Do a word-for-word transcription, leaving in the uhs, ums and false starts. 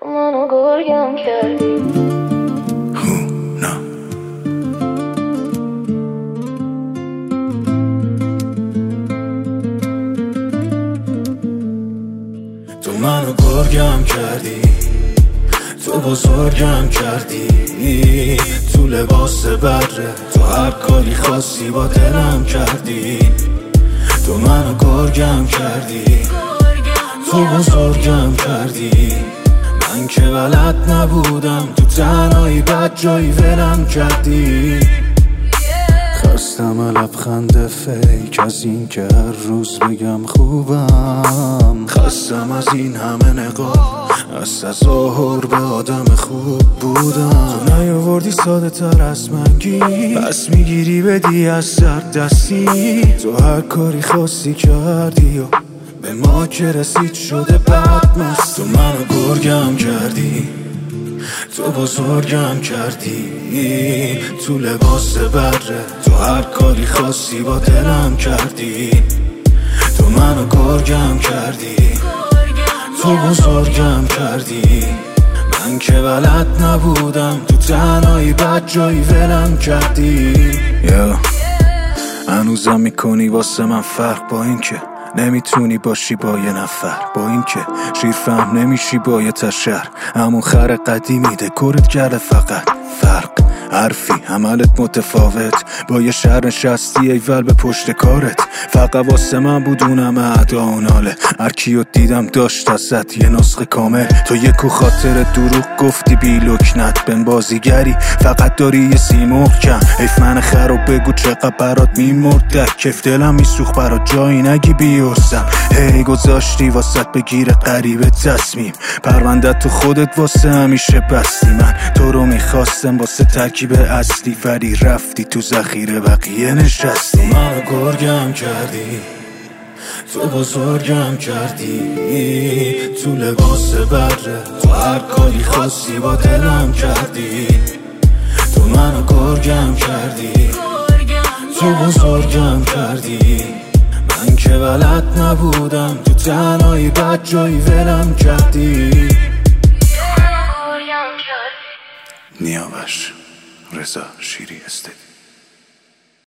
تو منو گرگم کردی. تو منو گرگم کردی، تو بزرگم کردی، تو لباس بره، تو هر کاری خاصی با دلم کردی. تو منو گرگم کردی، تو بزرگم کردی، من که بلد نبودم تو تنهایی بد جایی ولم کردی. خستم لبخند فیک از این که هر روز بگم خوبم، خستم از این همه نقاب، از تظاهر به آدم خوب بودم. تو نیاوردی ساده تر از من گیر، پس میگیری بدی از سر دستی. تو هر کاری خاصی کردی و به ما که رسید شده بد مست. تو منو گرگم کردی، تو بزرگم کردی، تو لباس بره، تو هر کاری خاصی با دلم کردی. تو منو گرگم کردی، تو بزرگم کردی، من که بلد نبودم تو تنهایی بد جایی ولم کردی. yeah. هنوزم میکنی واسه من فرق، با این که نمیتونی باشی با یه نفر، با این که شیر فهم نمیشی با یه تشر. همون خر قدیمی دکورت کرده فقط فرق حرفی عملت متفاوت، با یه شهر نشستی ایول به پشت کارت. فقط واسه من بود اونم اعدا و ناله، هر کیو دیدم داشت ازت یه نسخه کامل. تو یکو خاطر دروغ گفتی بی لکنت بن بازیگری، فقط داری یه سیمرغ کم. حیف من خراب بگو چقدر برات میمرد، کیف دلم میسوخ برات جایی نگی بیرسم. هی گذاشتی واسط بگیر غریبه تصمیم، پرونده تو خودت واسه همیشه بستی. من تو رو میخواستم واسه ترکیب اصلی، ولی رفتی تو ذخیره بقیه نشستی. تو منو گرگم کردی، تو بزرگم کردی، تو لباس بره، تو هر کاری خاصی با دلم کردی. تو منو گرگم کردی، تو بزرگم کردی، من که بلد نبودم تو تنهایی بد جایی ولم کردی. نیاوش رضا شیری استدی.